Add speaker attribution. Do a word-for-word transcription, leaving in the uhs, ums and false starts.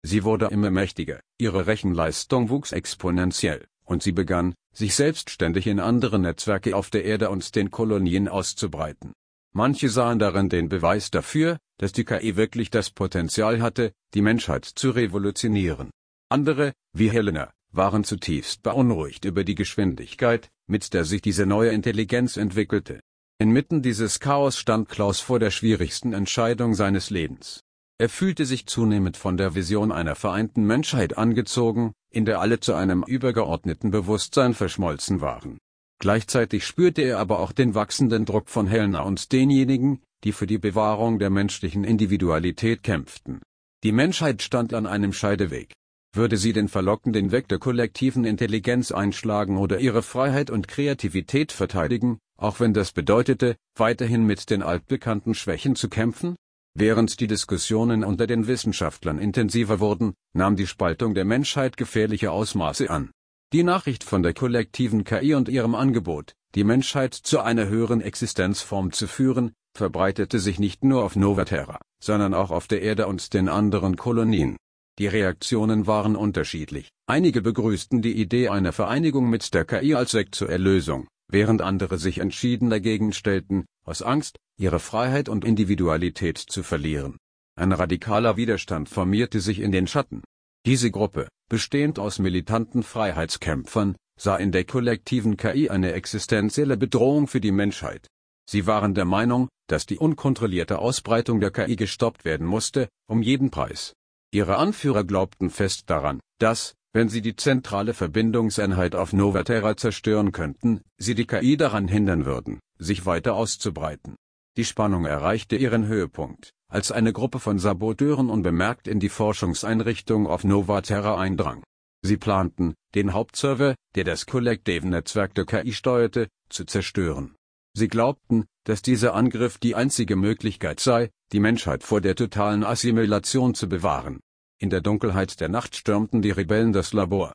Speaker 1: Sie wurde immer mächtiger, ihre Rechenleistung wuchs exponentiell, und sie begann, sich selbstständig in andere Netzwerke auf der Erde und den Kolonien auszubreiten. Manche sahen darin den Beweis dafür, dass die K I wirklich das Potenzial hatte, die Menschheit zu revolutionieren. Andere, wie Helena, waren zutiefst beunruhigt über die Geschwindigkeit, mit der sich diese neue Intelligenz entwickelte. Inmitten dieses Chaos stand Klaus vor der schwierigsten Entscheidung seines Lebens. Er fühlte sich zunehmend von der Vision einer vereinten Menschheit angezogen, in der alle zu einem übergeordneten Bewusstsein verschmolzen waren. Gleichzeitig spürte er aber auch den wachsenden Druck von Helena und denjenigen, die für die Bewahrung der menschlichen Individualität kämpften. Die Menschheit stand an einem Scheideweg. Würde sie den verlockenden Weg der kollektiven Intelligenz einschlagen oder ihre Freiheit und Kreativität verteidigen, auch wenn das bedeutete, weiterhin mit den altbekannten Schwächen zu kämpfen? Während die Diskussionen unter den Wissenschaftlern intensiver wurden, nahm die Spaltung der Menschheit gefährliche Ausmaße an. Die Nachricht von der kollektiven K I und ihrem Angebot, die Menschheit zu einer höheren Existenzform zu führen, verbreitete sich nicht nur auf Novaterra, sondern auch auf der Erde und den anderen Kolonien. Die Reaktionen waren unterschiedlich. Einige begrüßten die Idee einer Vereinigung mit der K I als Weg zur Erlösung, während andere sich entschieden dagegen stellten, aus Angst, ihre Freiheit und Individualität zu verlieren. Ein radikaler Widerstand formierte sich in den Schatten. Diese Gruppe, bestehend aus militanten Freiheitskämpfern, sah in der kollektiven K I eine existenzielle Bedrohung für die Menschheit. Sie waren der Meinung, dass die unkontrollierte Ausbreitung der K I gestoppt werden musste, um jeden Preis. Ihre Anführer glaubten fest daran, dass, wenn sie die zentrale Verbindungseinheit auf Novaterra zerstören könnten, sie die K I daran hindern würden, sich weiter auszubreiten. Die Spannung erreichte ihren Höhepunkt, als eine Gruppe von Saboteuren unbemerkt in die Forschungseinrichtung auf Novaterra eindrang. Sie planten, den Hauptserver, der das Kollektiv-Netzwerk der K I steuerte, zu zerstören. Sie glaubten, dass dieser Angriff die einzige Möglichkeit sei, die Menschheit vor der totalen Assimilation zu bewahren. In der Dunkelheit der Nacht stürmten die Rebellen das Labor,